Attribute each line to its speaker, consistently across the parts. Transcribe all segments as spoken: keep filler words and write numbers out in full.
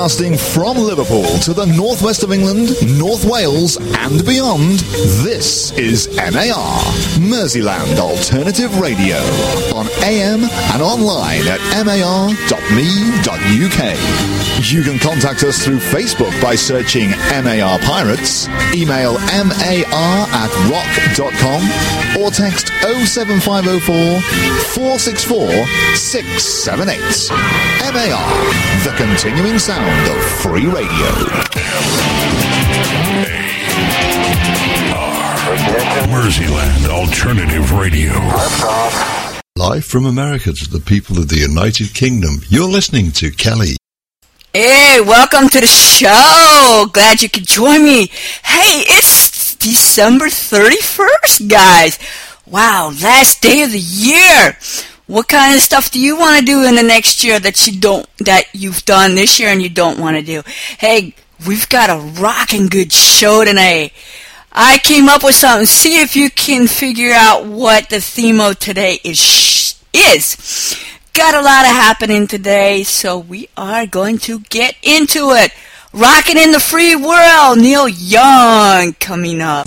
Speaker 1: Broadcasting from Liverpool to the northwest of England, North Wales and beyond, this is M A R, Merseyland Alternative Radio, on A M and online at mar dot me dot u k. You can contact us through Facebook by searching M A R Pirates, email mar at rock dot com, or text oh seven five oh four, four six four, six seven eight. M A R, the continuing sound of free radio.
Speaker 2: Merseyland Alternative Radio.
Speaker 3: Live from America to the people of the United Kingdom, you're listening to Kelly.
Speaker 4: Hey, welcome to the show. Glad you could join me. Hey, it's December thirty-first, guys. Wow, last day of the year. What kind of stuff do you want to do in the next year that you don't, that you've done this year and you don't want to do? Hey, we've got a rocking good show tonight. I came up with something. See if you can figure out what the theme of today is. is. Got a lot of happening today, so we are going to get into it. Rocking in the free world, Neil Young coming up.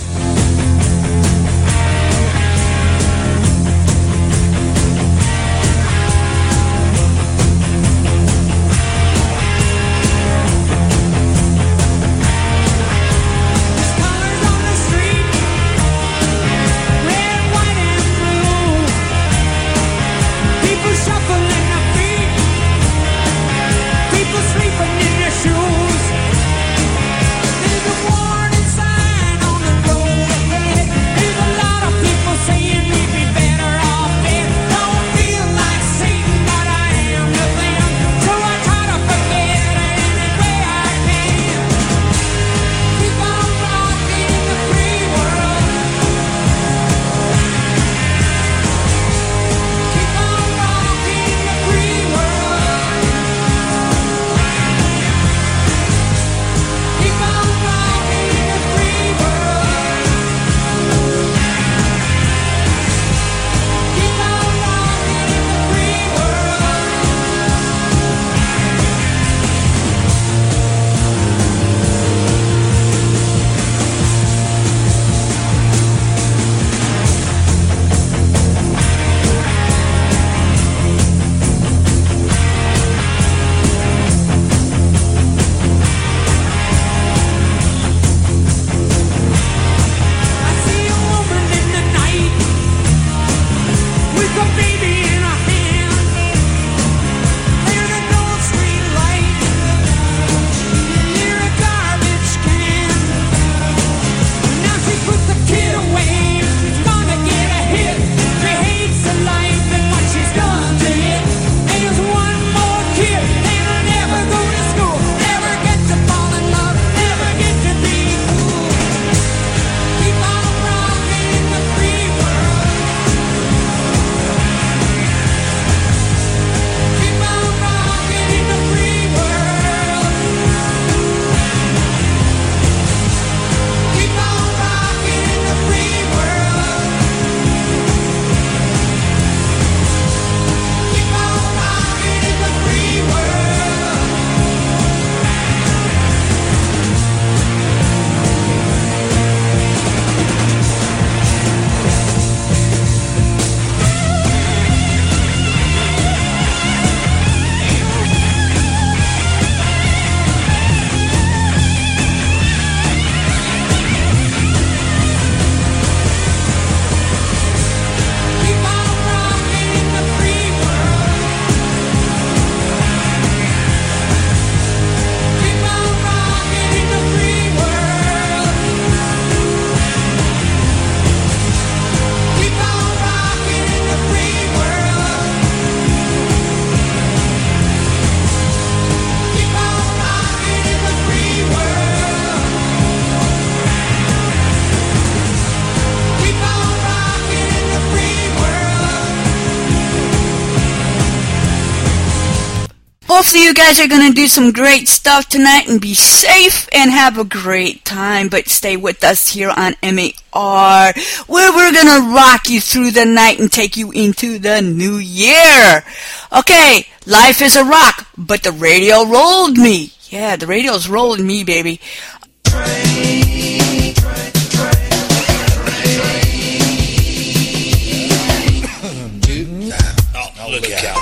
Speaker 4: Hopefully you guys are going to do some great stuff tonight and be safe and have a great time. But stay with us here on M A R, where we're going to rock you through the night and take you into the new year. Okay, life is a rock, but the radio rolled me. Yeah, the radio's rolling me, baby.
Speaker 5: Train, train, train, train. Oh, look out.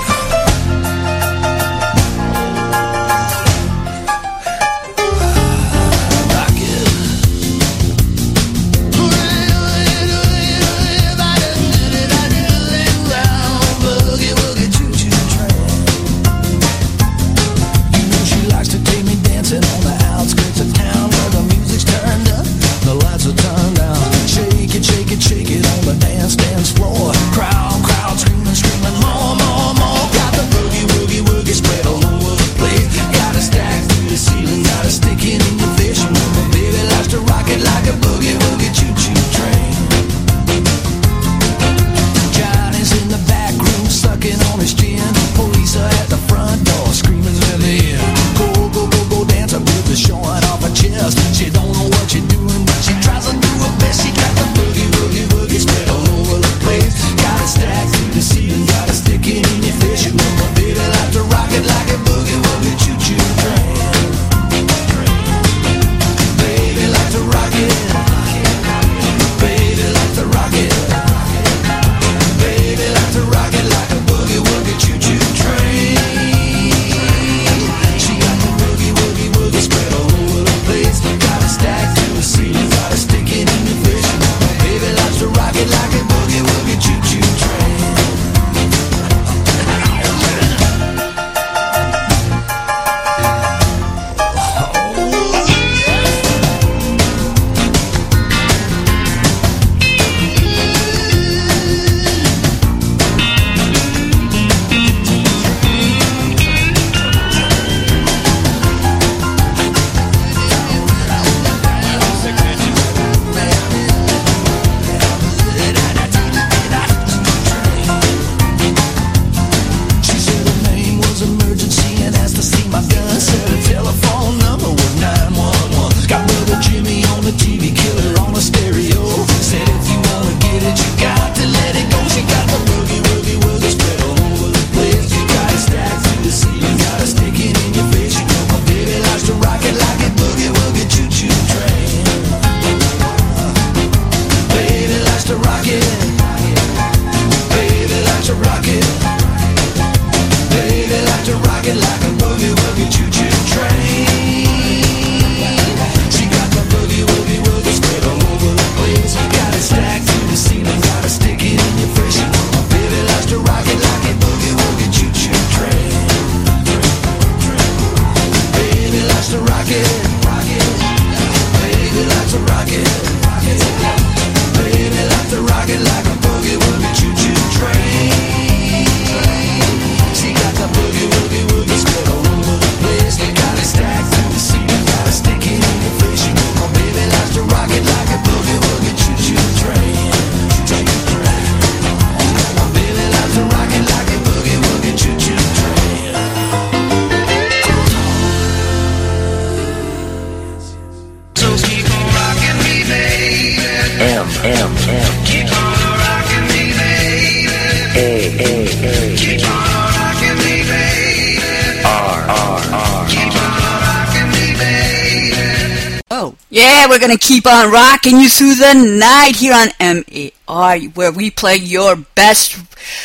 Speaker 4: Yeah, we're going to keep on rocking you through the night here on M A R, where we play your best,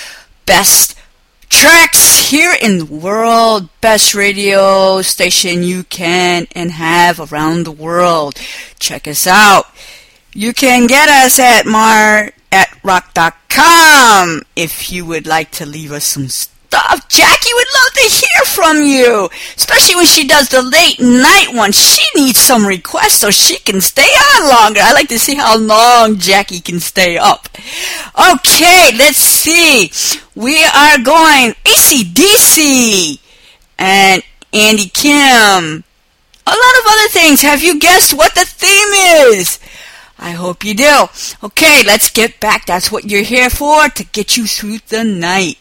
Speaker 4: best tracks here in the world. Best radio station you can and have around the world. Check us out. You can get us at mar at rock dot com if you would like to leave us some stuff. Jackie would love to hear from you, especially when she does the late night one. She needs some requests so she can stay on longer. I like to see how long Jackie can stay up. Okay, let's see. We are going A C D C and Andy Kim. A lot of other things. Have you guessed what the theme is? I hope you do. Okay, let's get back. That's what you're here for, to get you through the night.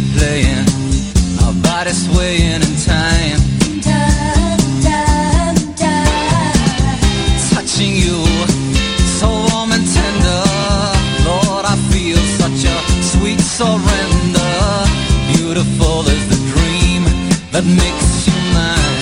Speaker 6: playing, our bodies swaying in time. Time, time, time. Touching you, so warm and tender. Lord, I feel such a sweet surrender. Beautiful is the dream that makes you mine.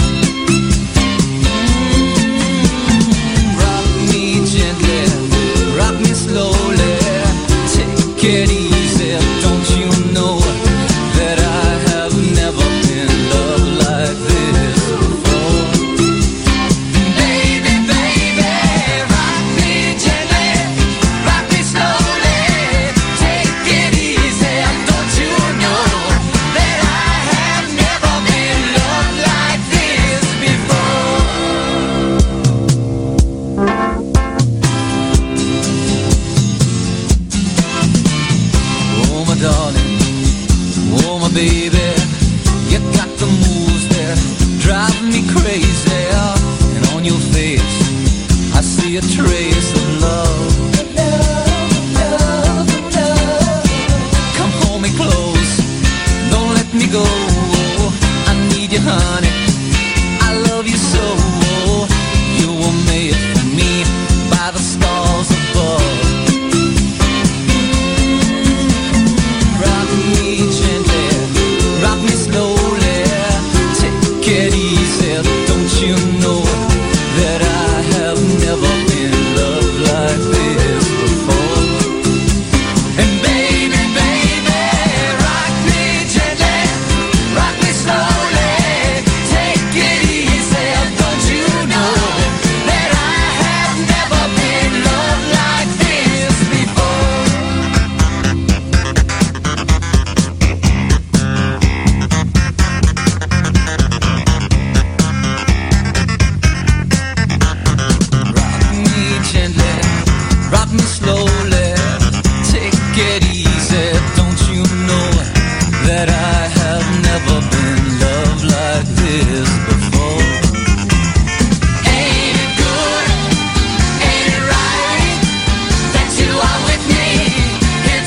Speaker 6: Mm-hmm. Rock me gently, rock me slowly. Take it easy, don't you know that I have never been loved like this before? Baby, baby, rock me gently, rock me slowly. Take it easy, don't you know that I have never been loved like this before? Oh my darling, oh my baby, you got the moves that drive me crazy. And on your face, I see a trace of love. Come hold me close, don't let me go. I need you, honey, I love you so. You were made for me by the stars above. Rock me gently, rock me slowly. Take it easy, don't you know that I have never been loved like this before? And baby, baby, rock me gently, rock me slowly. Take it easy, don't you know that I have never been loved like this before? Rock me gently, rock me slowly. Take it easy, don't you know that I have never been loved like this before? Ain't it good? Ain't it right that you are with me here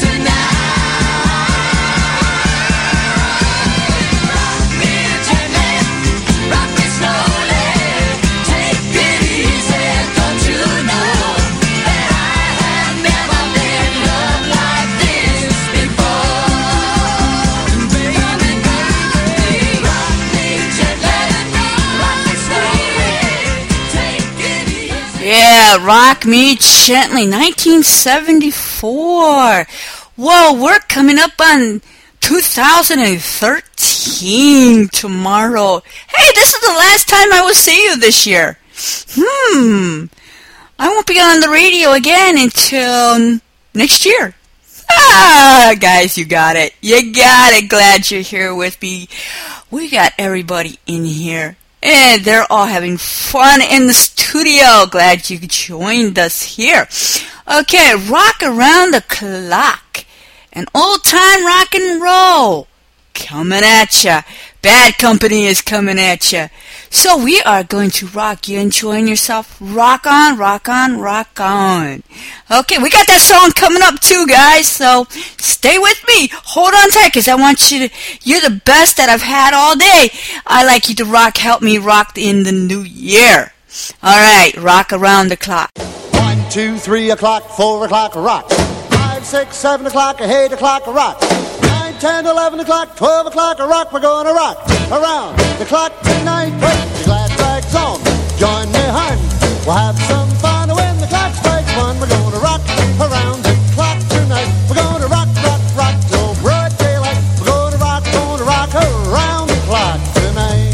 Speaker 6: tonight? Rock me gently, rock me slowly. Take it easy, don't you know that I have never been loved like this before? Baby, baby, rock me gently, rock me slowly. Take it easy.
Speaker 4: Yeah, Rock Me Gently, nineteen seventy-four. Whoa, we're coming up on two thousand thirteen tomorrow. Hey, this is the last time I will see you this year. Hmm. I won't be on the radio again until next year. Ah, guys, you got it. You got it. Glad you're here with me. We got everybody in here. And they're all having fun in the studio. Glad you joined us here. Okay, rock around the clock. An old time rock and roll. Coming at ya. Bad Company is coming at ya. So we are going to rock you, enjoying yourself. Rock on, rock on, rock on. Okay, we got that song coming up too, guys. So stay with me. Hold on tight, because I want you to, you're the best that I've had all day. I like you to rock, help me rock in the new year. All right, rock around the clock.
Speaker 7: One, two, three o'clock, four o'clock, rock. Five, six, seven o'clock, eight o'clock, rock. Nine, ten, eleven o'clock, twelve o'clock, rock. We're going to rock around the clock tonight. Wait, the glad rags on. Join me, hon. We'll have some fun when the clock strikes one. We're going to rock around the clock tonight. We're going to rock, rock, rock till broad daylight. We're going to rock, going to rock around the clock tonight.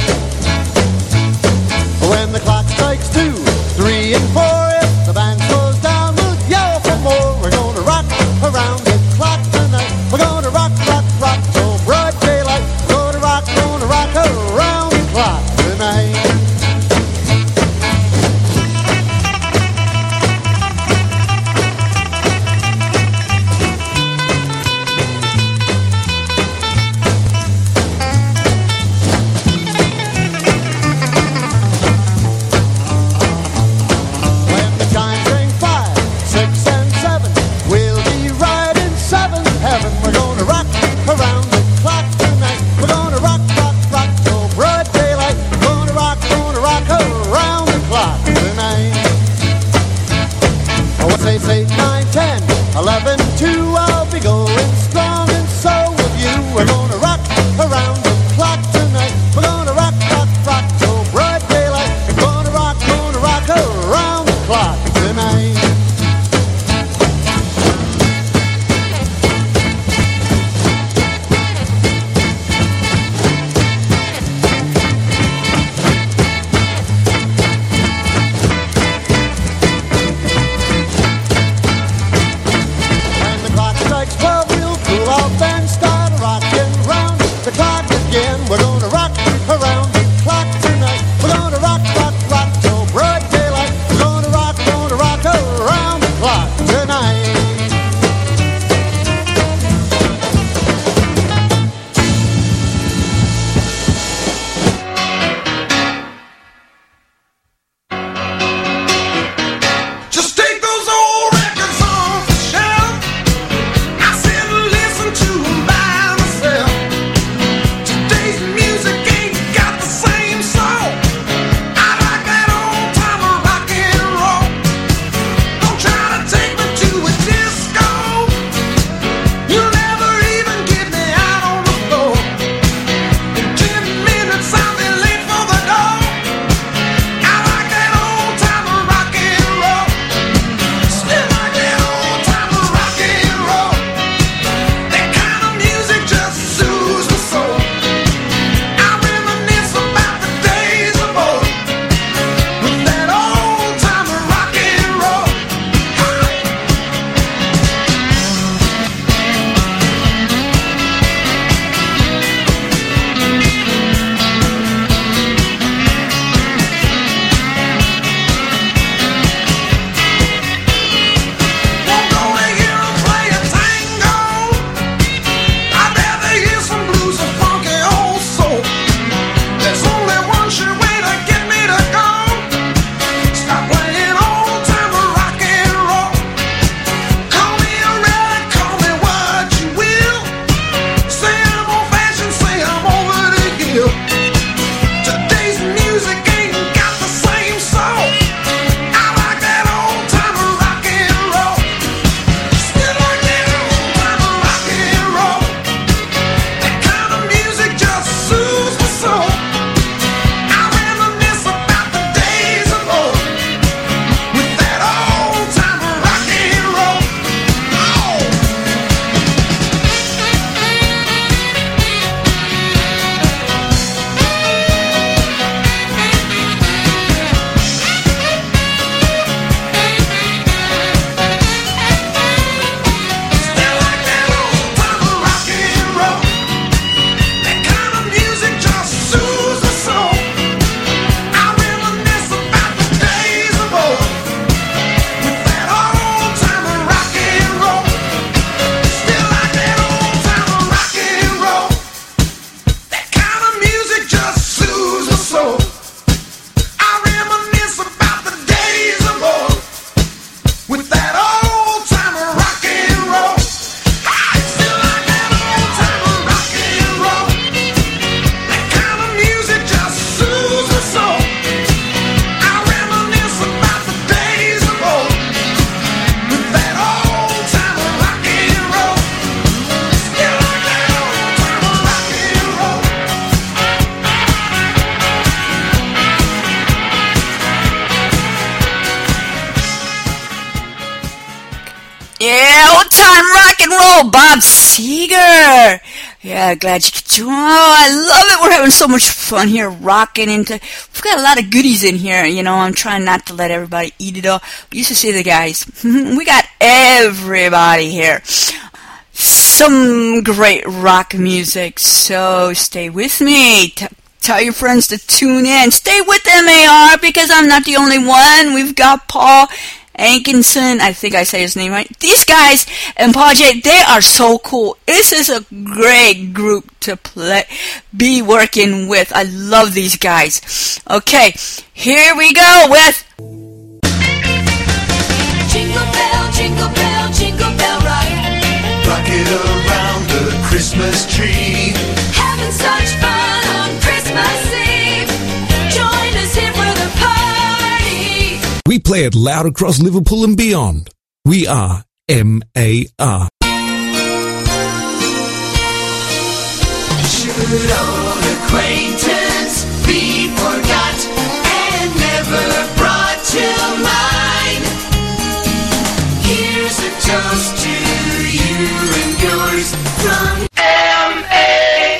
Speaker 7: When the clock strikes two, three, and four, if the band slows down, we'll yell for more. We're going to rock around the clock tonight. We're going to rock, rock, rock till broad daylight. We're going to rock, going to rock around the clock tonight.
Speaker 4: Yeah, old time rock and roll, Bob Seger. Yeah, glad you could join. Oh, I love it. We're having so much fun here, rocking into. We've got a lot of goodies in here. You know, I'm trying not to let everybody eat it all. We used to say the guys, we got everybody here. Some great rock music. So stay with me. T- tell your friends to tune in. Stay with M A R because I'm not the only one. We've got Paul Ankinson, I think I say his name right. These guys and Paul J, they are so cool. This is a great group to play, be working with. I love these guys. Okay, here we go with
Speaker 6: Jingle bell, jingle bell, jingle bell rock.
Speaker 5: Rock it around the Christmas tree.
Speaker 6: Having such fun on Christmas Eve. Join us here for the party.
Speaker 8: We play it loud across Liverpool and beyond. We are M A R.
Speaker 6: Should old acquaintance be forgot and never brought to mind? Here's a toast to you and yours from M A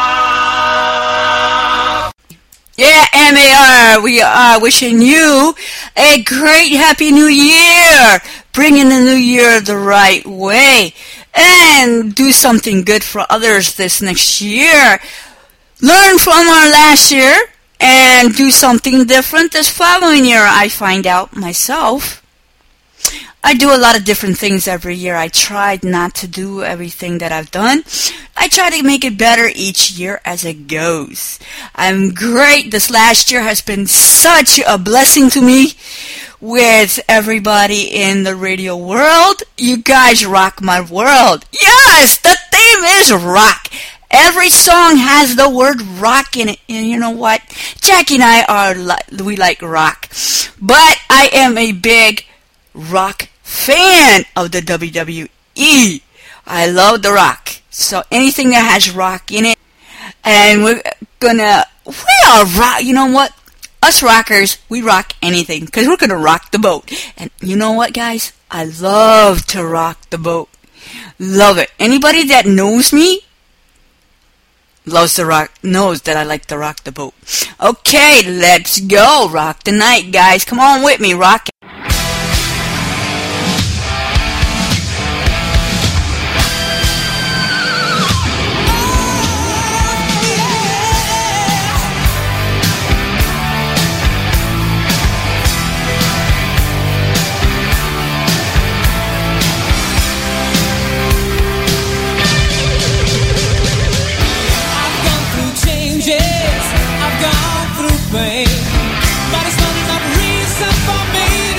Speaker 6: R.
Speaker 4: Yeah, M A R, we are wishing you a great happy new year. Bringing the new year the right way. And do something good for others this next year. Learn from our last year and do something different this following year. I find out myself. I do a lot of different things every year. I tried not to do everything that I've done. I try to make it better each year as it goes. I'm great. This last year has been such a blessing to me with everybody in the radio world. You guys rock my world. Yes, the theme is rock. Every song has the word rock in it. And you know what? Jackie and I are li- we like rock. But I am a big rock fan of the W W E. I love the rock. So anything that has rock in it. And we're gonna, we are rock, you know what? Us rockers, we rock anything. Because we're gonna rock the boat. And you know what, guys? I love to rock the boat. Love it. Anybody that knows me loves to rock, knows that I like to rock the boat. Okay, let's go. Rock the night, guys. Come on with me, rock it.
Speaker 6: But it's not enough reason for me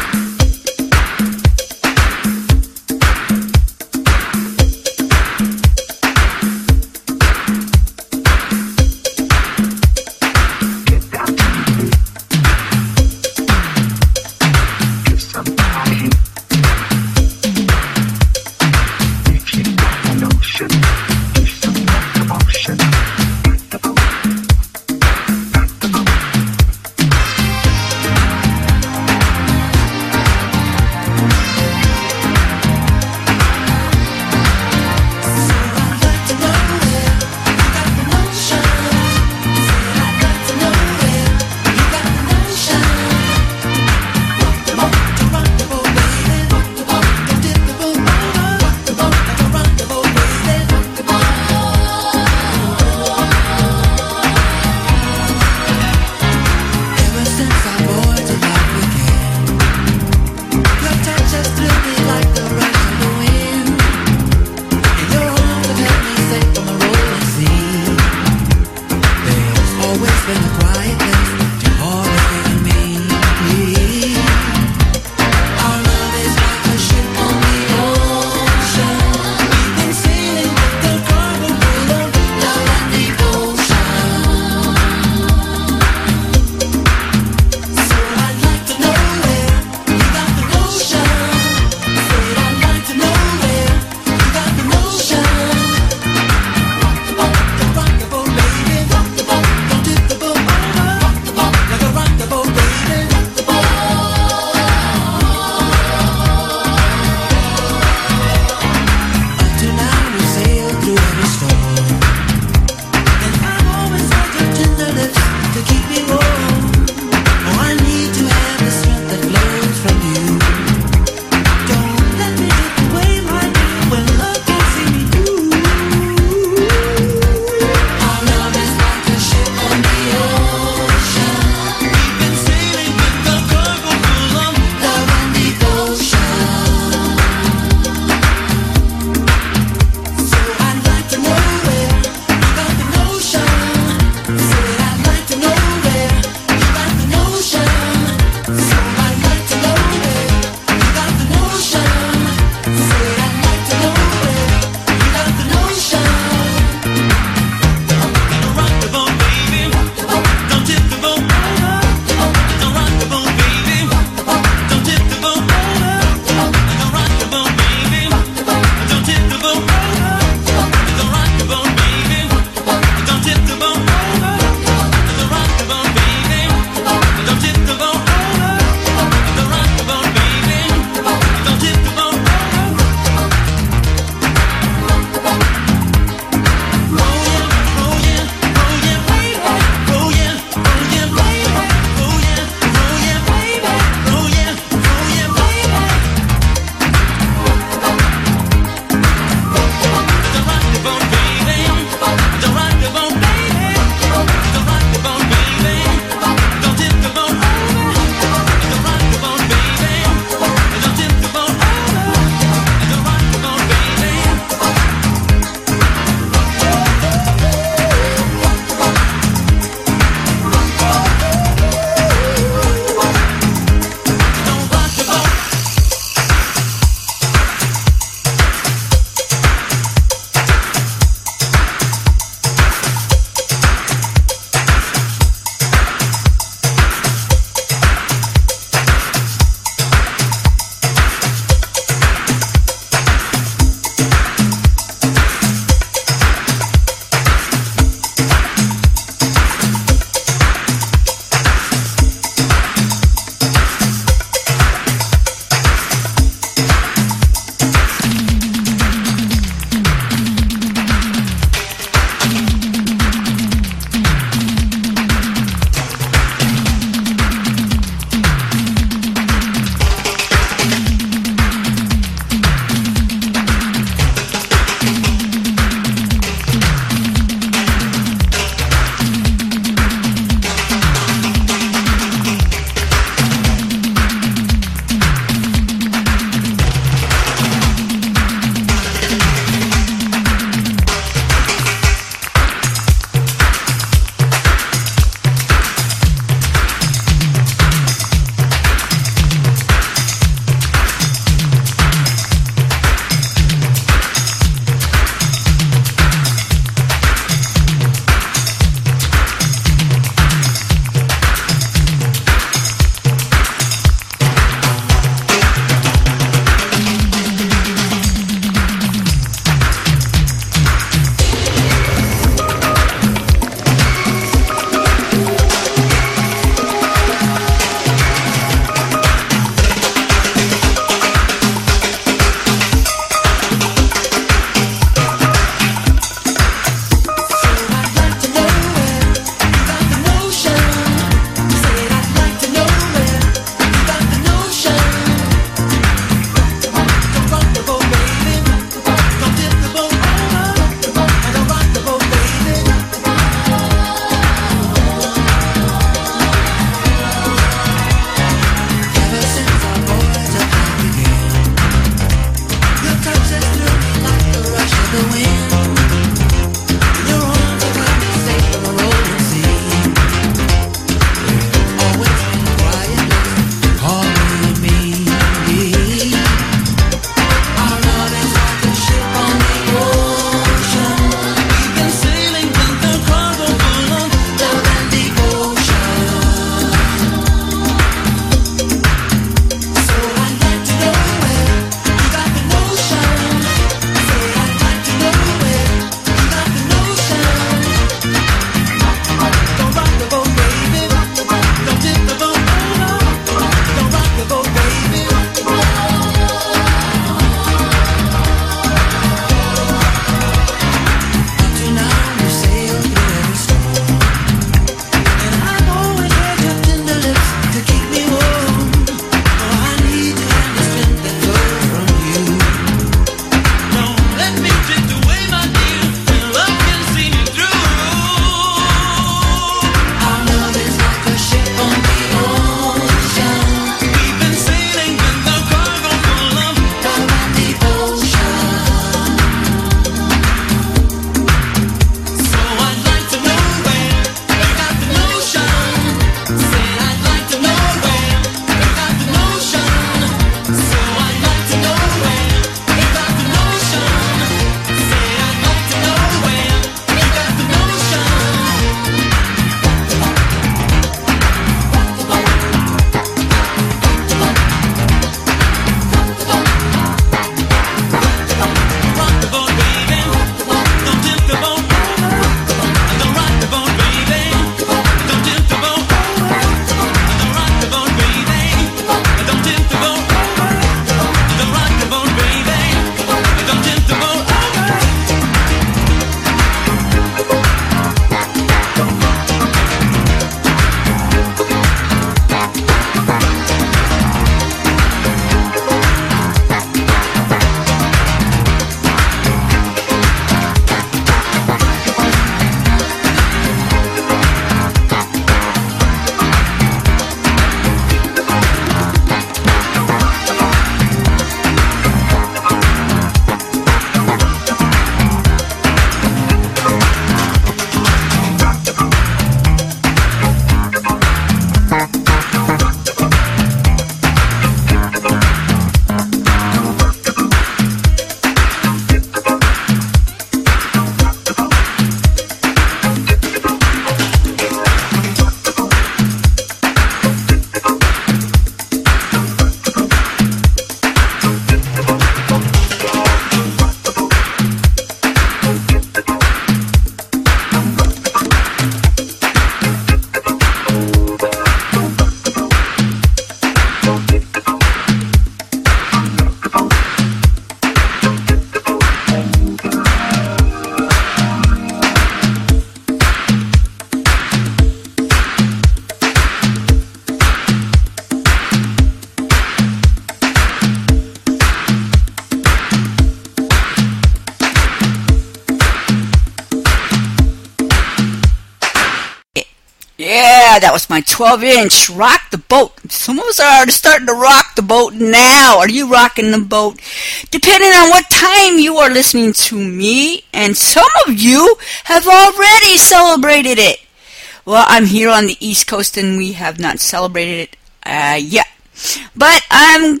Speaker 4: Yeah, that was my twelve inch Rock the Boat. Some of us are starting to rock the boat now. Are you rocking the boat? Depending on what time you are listening to me, and some of you have already celebrated it. Well, I'm here on the East Coast and we have not celebrated it uh, yet. But I'm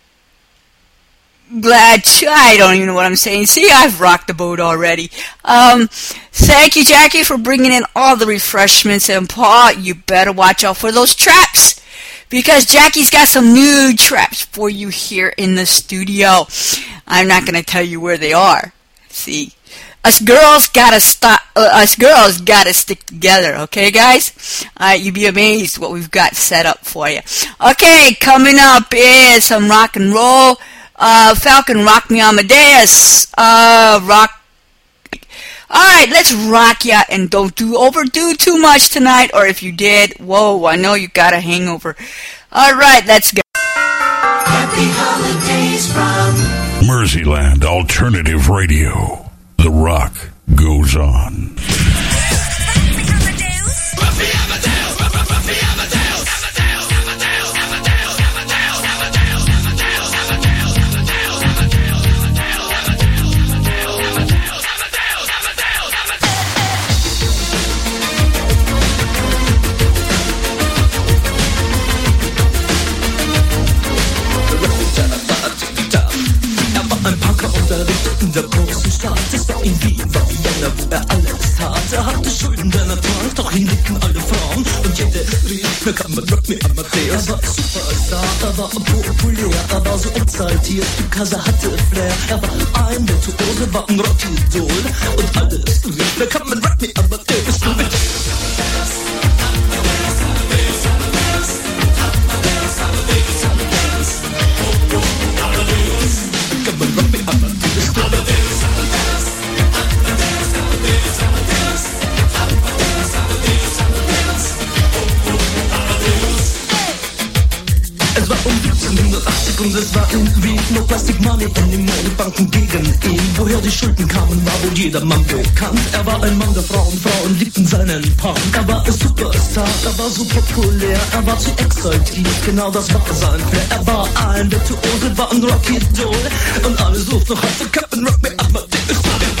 Speaker 4: glad to, I don't even know what I'm saying. See, I've rocked the boat already. Um, thank you, Jackie, for bringing in all the refreshments. And Paul, you better watch out for those traps, because Jackie's got some new traps for you here in the studio. I'm not going to tell you where they are. See, us girls gotta stop. Uh, us girls gotta stick together. Okay, guys? Uh, you'd be amazed what we've got set up for you. Okay, coming up is some rock and roll. Uh, Falcon, Rock Me Amadeus. Uh, rock. Alright, let's rock ya, and don't do overdo too much tonight, or if you did, whoa, I know you got a hangover. Alright, let's go.
Speaker 5: Happy holidays from
Speaker 2: Merseyland Alternative Radio. The rock goes on.
Speaker 6: Ein Punker unterrichtet in der großen Stadt. Es war in Wien, war Vienna, wo er alles tat. Er hatte Schulden, denn er trank, doch ihn liebten alle Frauen. Und jede rief, mir kann man Rock Me Amadeus. Er war Superstar, er war populär, er war so exaltiert, because er hatte Flair. Er war ein Virtuose, war ein Rockidol. Und alles rief, mir kann man Rock Me Amadeus. Es war um siebzehnhundertachtzig und es war in Wien. No Plastic Money in den Modebanken gegen ihn. Woher die Schulden kamen, war wohl jedermann bekannt. Er war ein Mann der Frauen, Frauen liebten seinen Punk. Er war ein Superstar, er war so populär, er war zu exaltiert, genau das war sein Flair. Er war ein Virtuose, war ein Rockidol. Und alle suchten noch heute Captain Rock Me Amadeus.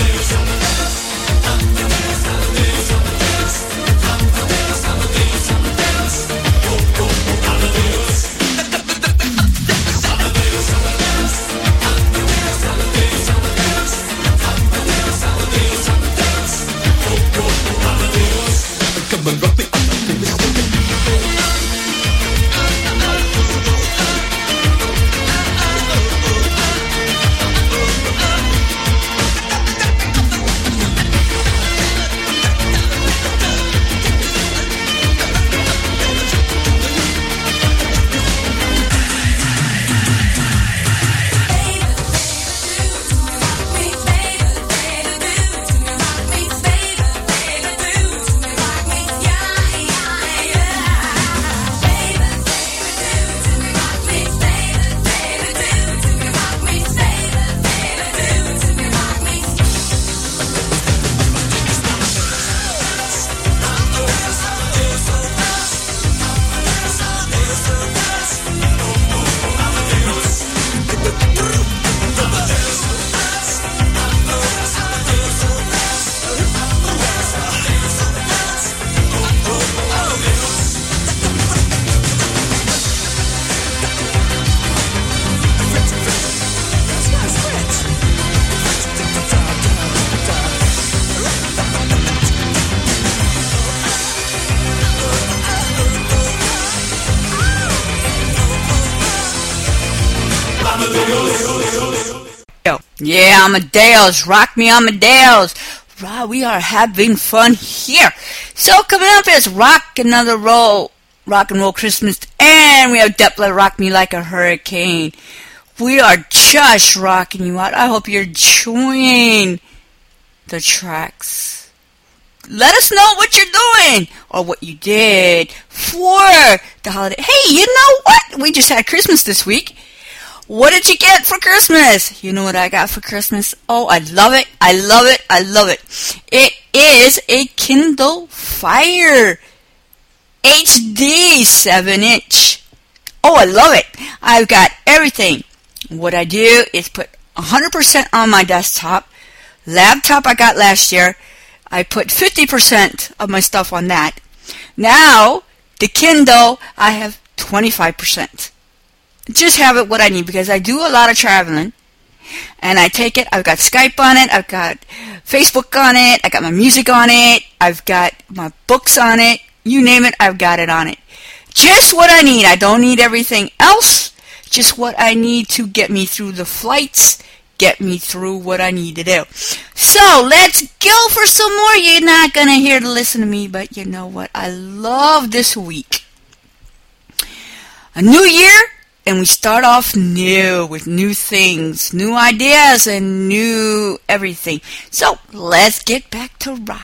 Speaker 4: Yeah, Amadeus, Rock Me Amadeus. Wow, we are having fun here. So coming up is Rock Another Roll, Rock and Roll Christmas, and we have Depler, Rock Me Like a Hurricane. We are just rocking you out. I hope you're enjoying the tracks. Let us know what you're doing or what you did for the holiday. Hey, you know what? We just had Christmas this week. What did you get for Christmas? You know what I got for Christmas? Oh, I love it. I love it. I love it. It is a Kindle Fire. H D seven inch. Oh, I love it. I've got everything. What I do is put one hundred percent on my desktop. Laptop I got last year, I put fifty percent of my stuff on that. Now, the Kindle, I have twenty-five percent. Just have it what I need because I do a lot of traveling. And I take it, I've got Skype on it, I've got Facebook on it, I got my music on it, I've got my books on it, you name it, I've got it on it. Just what I need. I don't need everything else, just what I need to get me through the flights, get me through what I need to do. So, let's go for some more. You're not going to hear to listen to me, but you know what? I love this week. A new year, and we start off new with new things, new ideas, and new everything. So, let's get back to rock.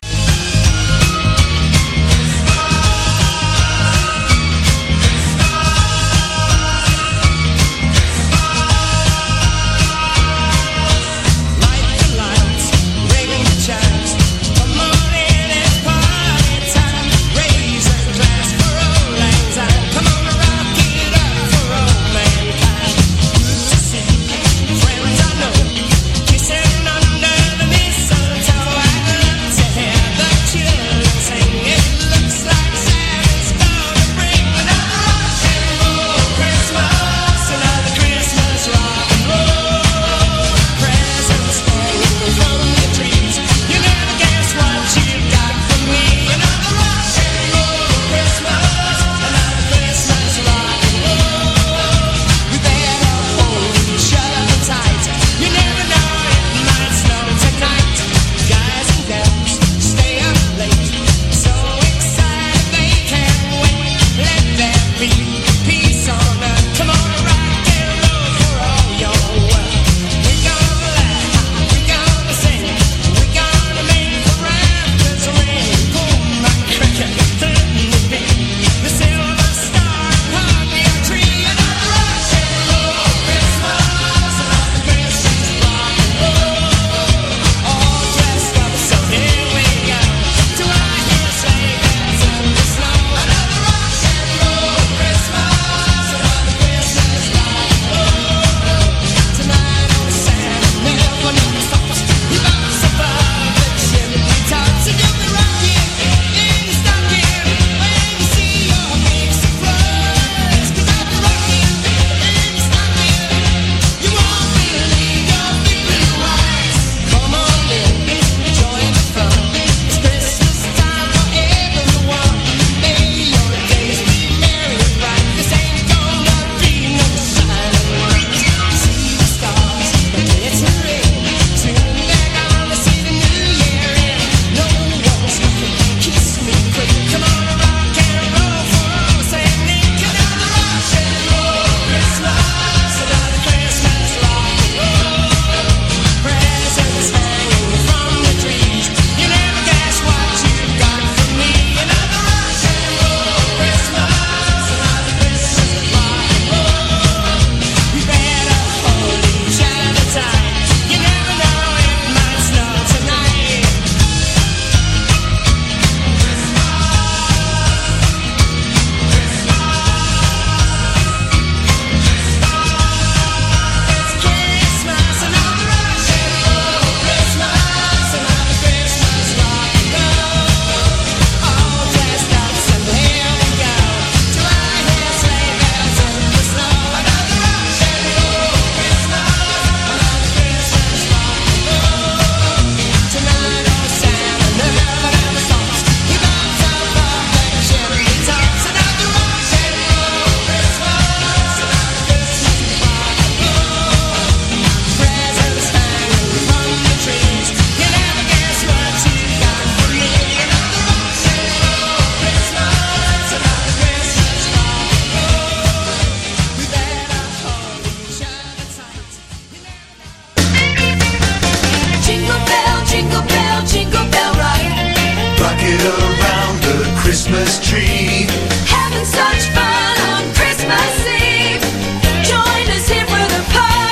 Speaker 5: Christmas tree.
Speaker 9: Having such fun on Christmas Eve. Join us here for the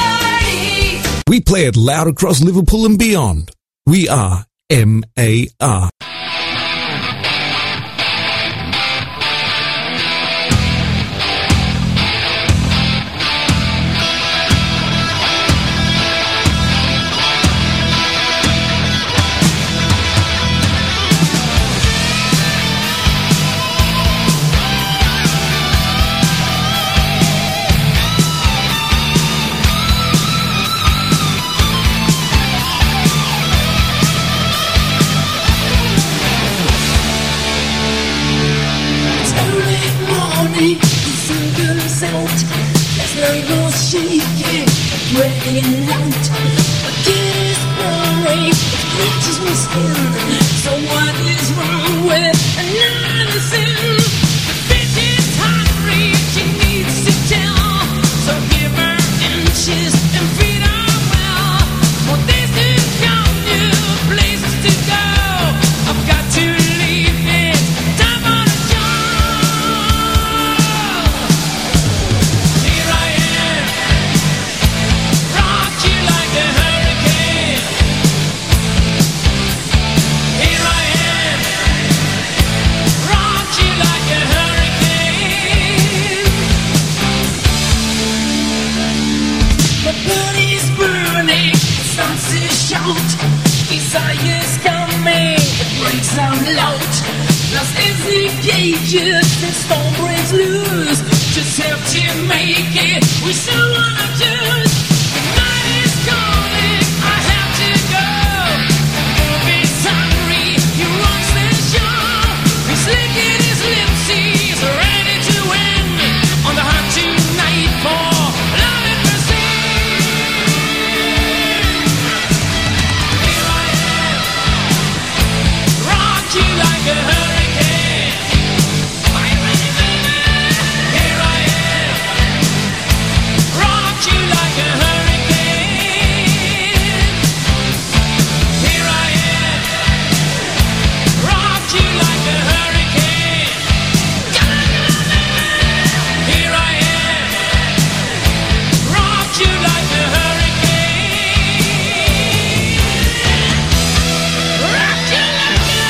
Speaker 9: party.
Speaker 8: We play it loud across Liverpool and beyond. We are M A R.
Speaker 10: out. There's no more shaking, breaking out. My kid is burning, it scratches my skin. So what is wrong with another sin? The bitch is hungry, she needs to tell. So give her inches and feed her well. For days to come, new places to go. I've got to leave it, time on a job. Here I am, rock you like a hurricane. Here I am, rock you like a hurricane. My body's burning, it starts to shout. Desire's coming, it breaks out loud. Lost is the cages, the storm breaks loose. Just have to make it, we still wanna choose. The night is calling, I have to go. He's hungry, he runs the show. He's licking his lips, he's ready to win. On the hunt tonight for love and mercy. Here I am, rock you like a hurricane. Are you ready, baby? Here I am, rock you like a hurricane. Here I am, rock you like a hurricane. Here I am, rock you like a hurricane. Rock you like a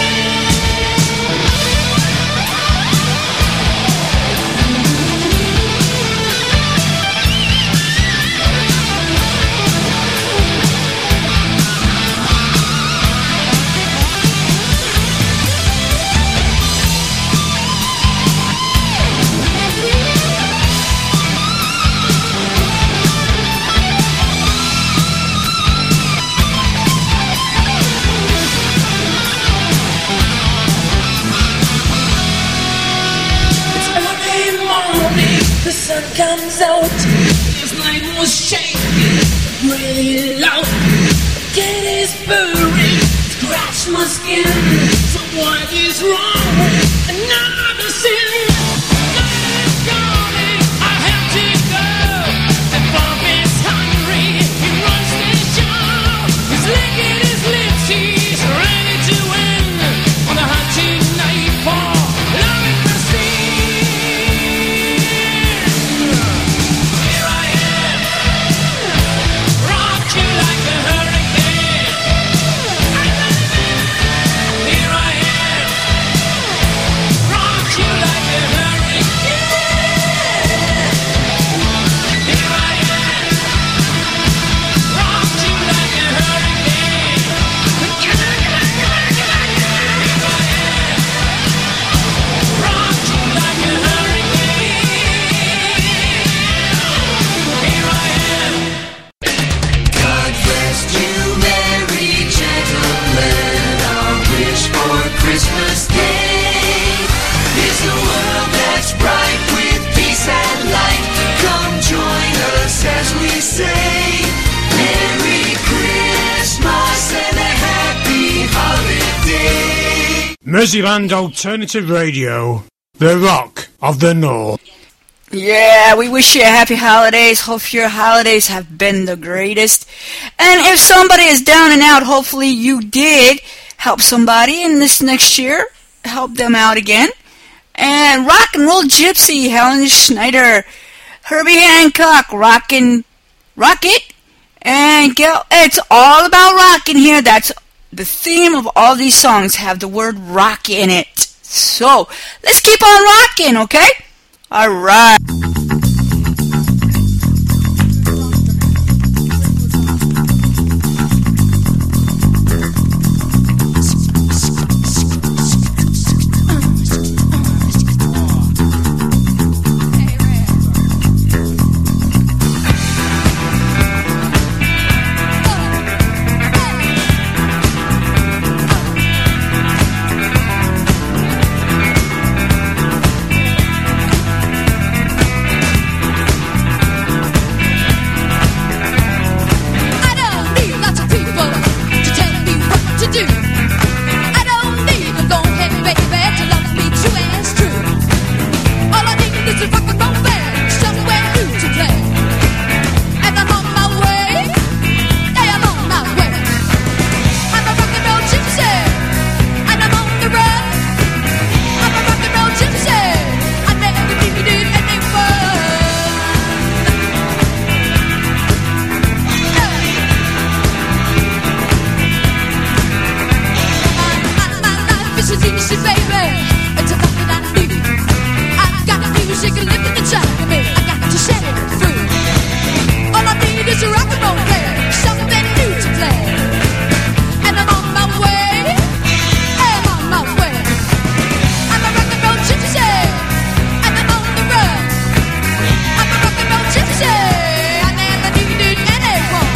Speaker 10: It's early morning, the sun comes out. This night was shaking, really loud. The cat is purring, scratch my skin. So what is wrong with another sin? Night is calling, I have to go. And Bob is hungry, he runs the show. He's licking his lips, he's ready to win. On the hunt tonight for love and mercy. Here I am, rock you like a hurricane. Here I am, rock you like a hurricane. Here I am, rock you like a hurricane. Here I am, rock you like a hurricane. Here I am.
Speaker 5: God rest you, merry gentlemen. Our wish for Christmas Day is a world that's bright with peace and light. Come join us as we say Merry Christmas and a happy holiday.
Speaker 11: Merseyland Alternative Radio, the rock of the North.
Speaker 4: Yeah, we wish you a happy holidays. Hope your holidays have been the greatest. And if somebody is down and out, hopefully you did help somebody in this next year. Help them out again. And Rock and Roll Gypsy, Helen Schneider, Herbie Hancock, Rockin' Rocket, and Gail. It's all about rockin' here. That's the theme of all these songs, have the word rock in it. So, let's keep on rocking, okay? All right.
Speaker 10: Hey,
Speaker 9: it's easy, baby. It's a thought that I need. I got music living inside of me. I got to set it free. All I need is a rock and roll play, something new to play. And I'm on my way. I'm on my way. I'm a rock and roll gypsy, and I'm on the run. I'm a rock and roll gypsy. I never needed anyone.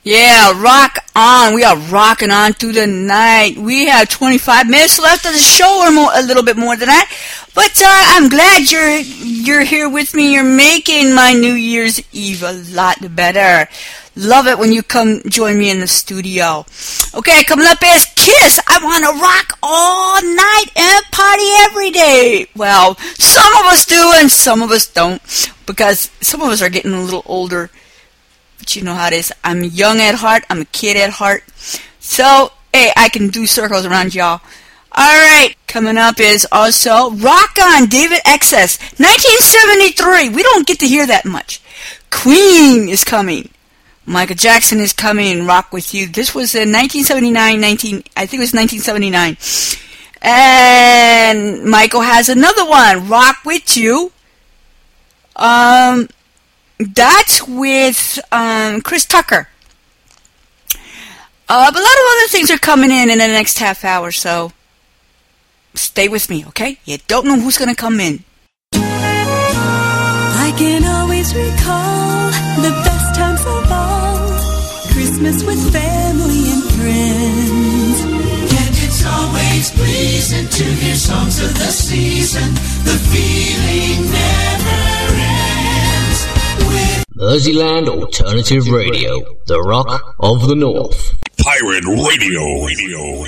Speaker 4: Yeah, rock on. We are rocking on through the night. We have twenty-five minutes left of the show, or more, a little bit more than that. But uh, I'm glad you're you're here with me. You're making my New Year's Eve a lot better. Love it when you come join me in the studio. Okay, coming up is Kiss. I want to rock all night and party every day. Well, some of us do and some of us don't, because some of us are getting a little older. But you know how it is. I'm young at heart. I'm a kid at heart. So, hey, I can do circles around y'all. Alright, coming up is also Rock On, David Excess, nineteen seventy-three. We don't get to hear that much. Queen is coming. Michael Jackson is coming. Rock With You. This was in nineteen seventy-nine, nineteen, I think it was nineteen seventy-nine. And Michael has another one, Rock With You. Um... That's with um, Chris Tucker. Uh, but a lot of other things are coming in in the next half hour, so stay with me, okay? You don't know who's going to come in.
Speaker 12: I can always recall the best times of all. Christmas with family and friends.
Speaker 5: And it's always pleasing to hear songs of the season. The feeling never ends.
Speaker 13: Merseyland Alternative Radio, the rock of the North.
Speaker 2: Pirate Radio. Radio.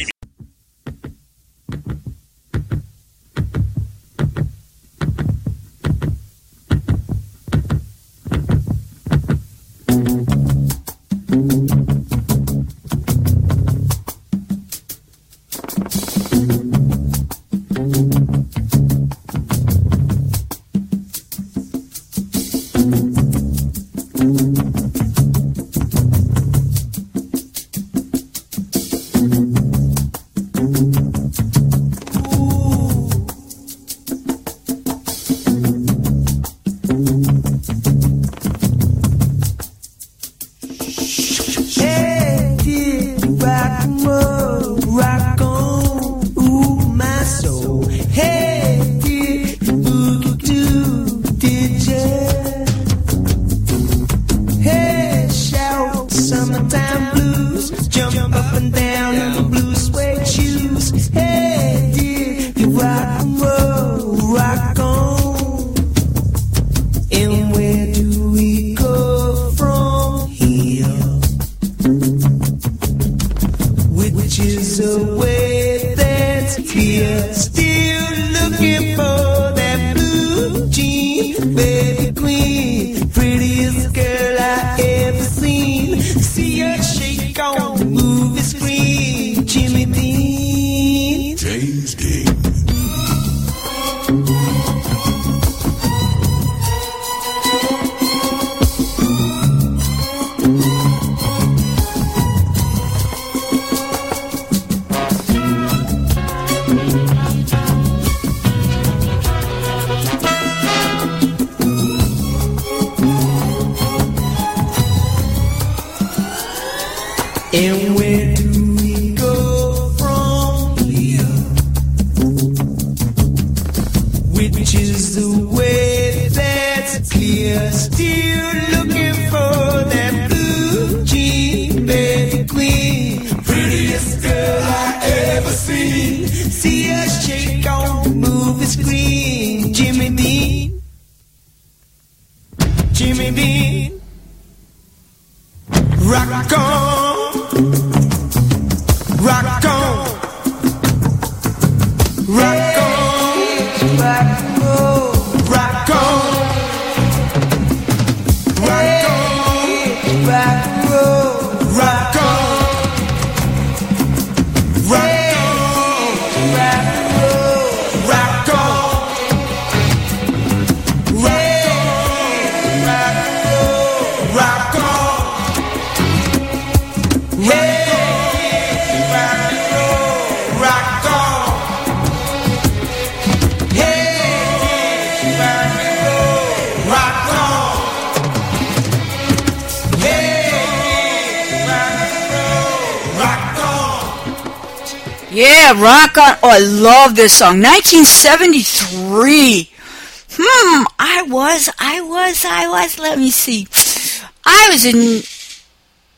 Speaker 4: Yeah, rock on. Oh, I love this song. nineteen seventy-three. Hmm, I was, I was, I was, let me see. I was in,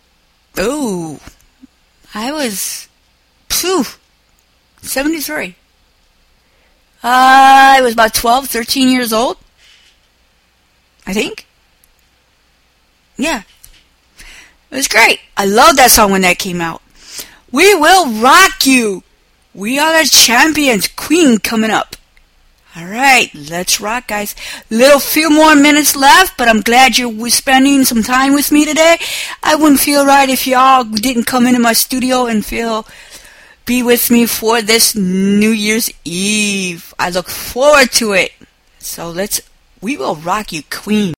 Speaker 4: Ooh, I was, phew, seventy-three. Uh, I was about twelve, thirteen years old, I think. Yeah. It was great. I loved that song when that came out. We Will Rock You. We Are the Champions. Queen coming up. All right, let's rock, guys. Little few more minutes left, but I'm glad you're spending some time with me today. I wouldn't feel right if y'all didn't come into my studio and feel be with me for this New Year's Eve. I look forward to it. So let's, We Will Rock You, Queen.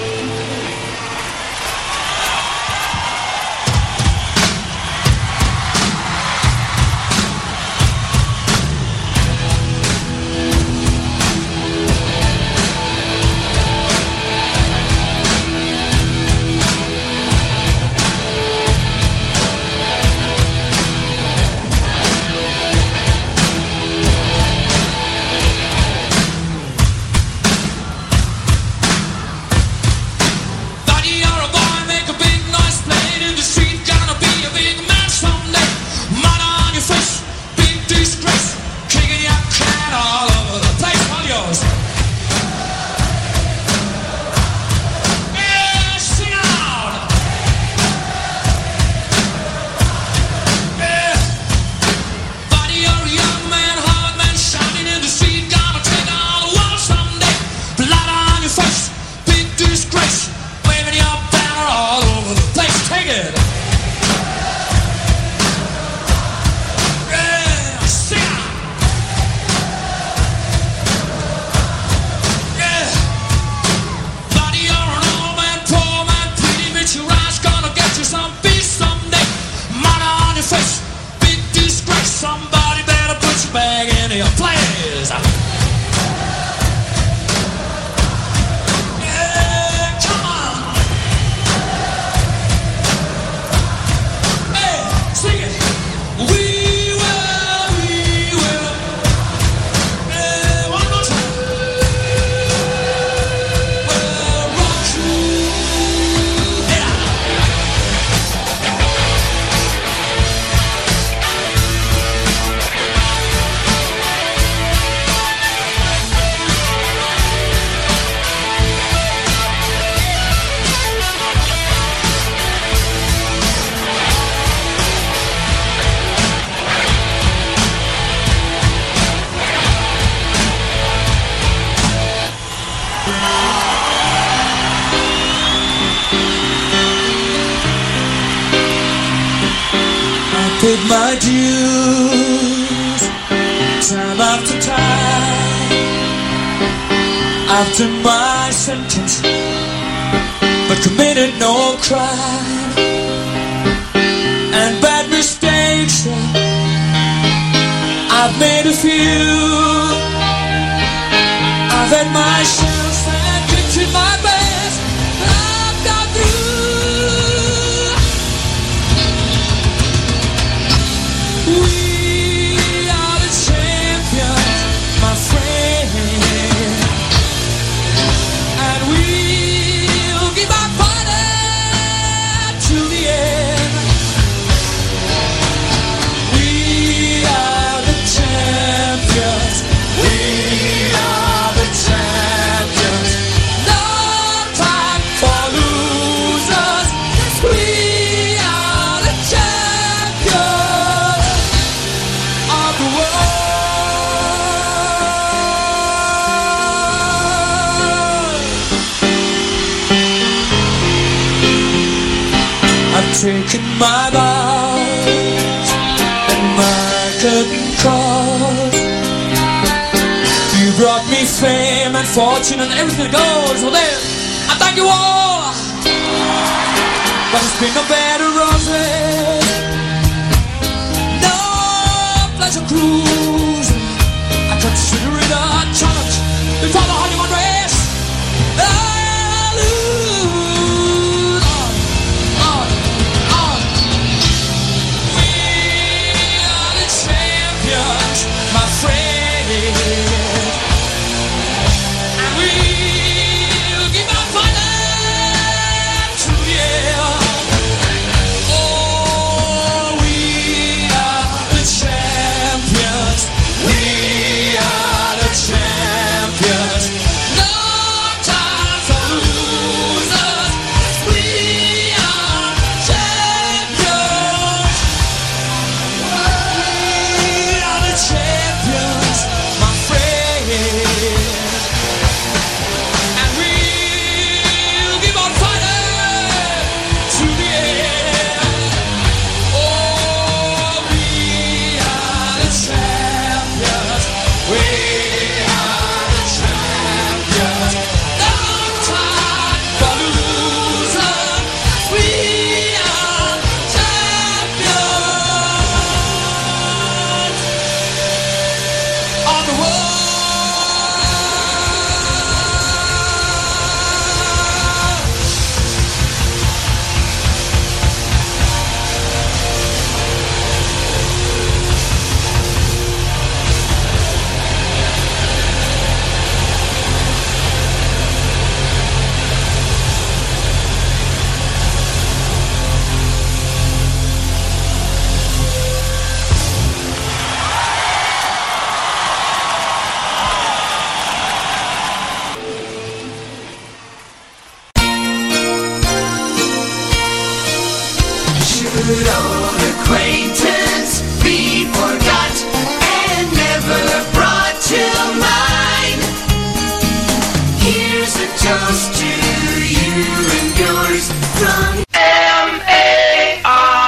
Speaker 6: paid my dues time after time. I've done my sentence, but committed no crime. And bad mistakes, I've made a few. I've had my shells and kicked my best. I've got through. We are the champions, my friend, and we'll keep on fighting to the end. We are the champions. We are the champions. No time for losers. We are the champions of the world. I've taken my vows and my curtain calls. You brought me fame and fortune and everything that goes. Well then, I thank you all. But it's been no bed of roses, no pleasure cruise. I consider it a challenge before the honeymoon race. I lose. On, on, on. We are the champions, my friend, and we'll keep on fighting to the end. Oh,
Speaker 5: should old acquaintance be forgot and never brought to mind? Here's a toast to you and yours from M A R.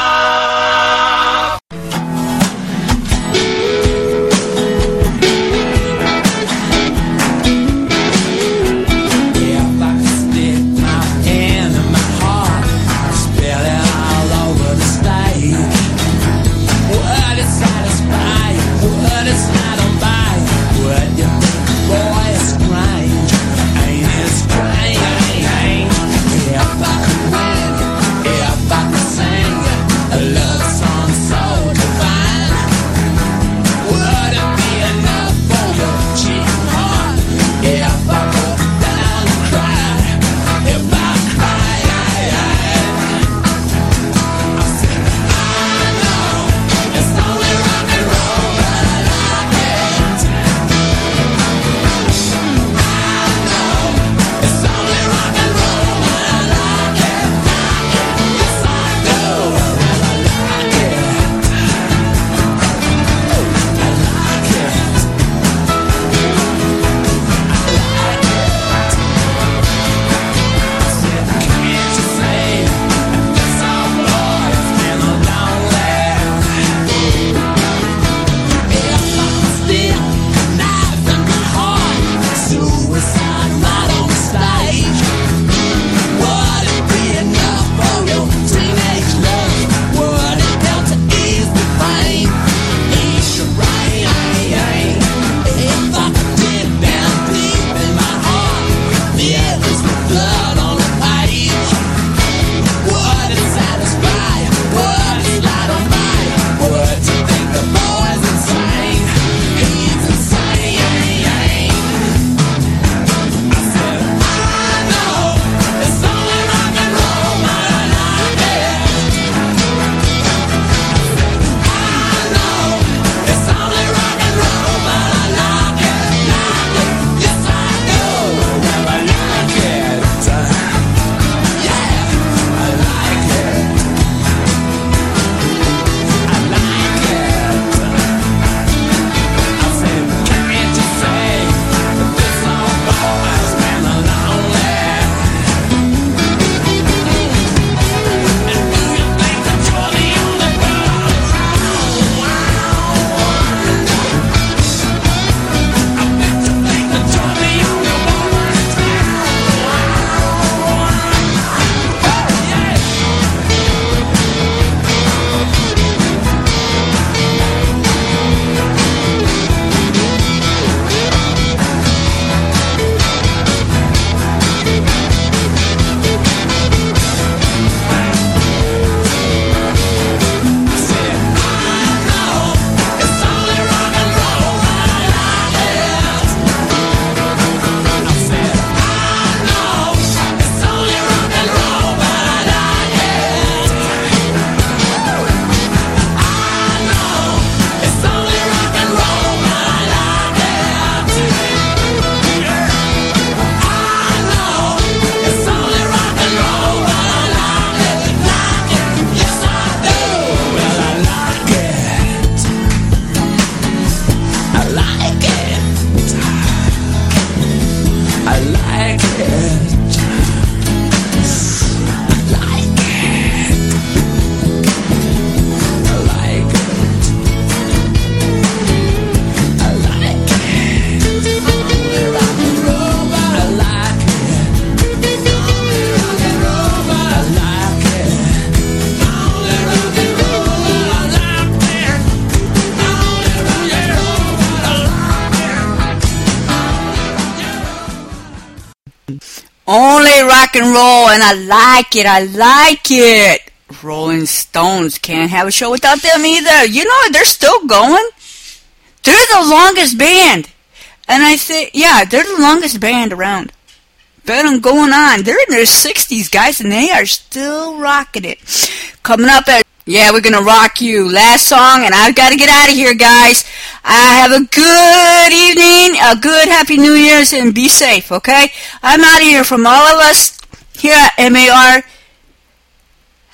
Speaker 4: Only rock and roll, and I like it, I like it. Rolling Stones, can't have a show without them either. You know, they're still going. They're the longest band. And I think, yeah, they're the longest band around. Been them going on. They're in their sixties, guys, and they are still rocking it. Coming up at, yeah, we're gonna rock you. Last song, and I've got to get out of here, guys. I have a good evening, a good Happy New Year's, and be safe, okay? I'm out of here from all of us here at M A R.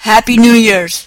Speaker 4: Happy New Year's.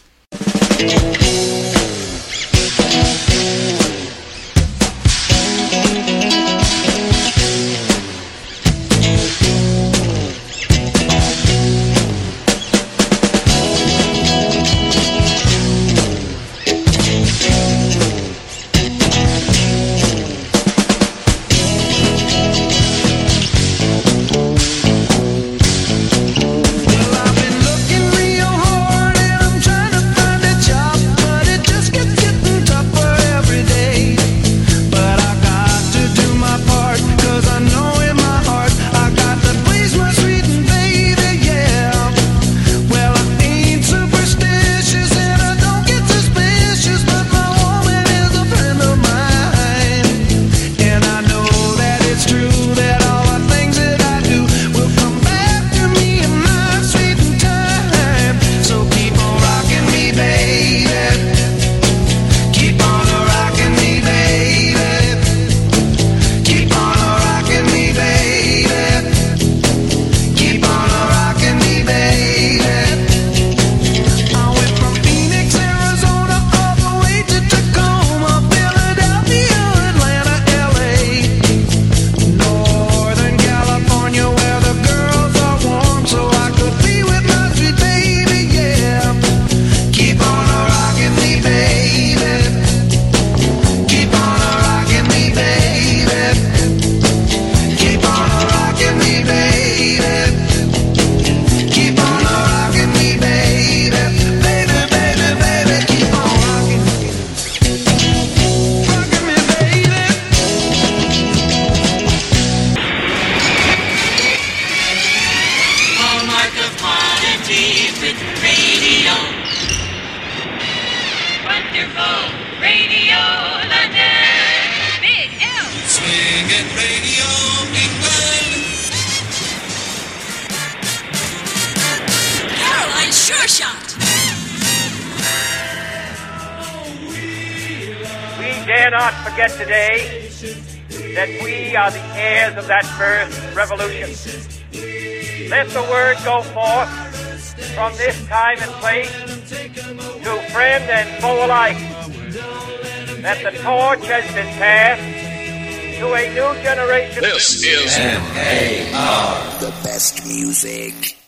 Speaker 14: Dare not forget today that we are the heirs of that first revolution. Let the word go forth from this time and place to friend and foe alike that the torch has been passed to a new generation.
Speaker 2: This is M A R.
Speaker 15: The best music.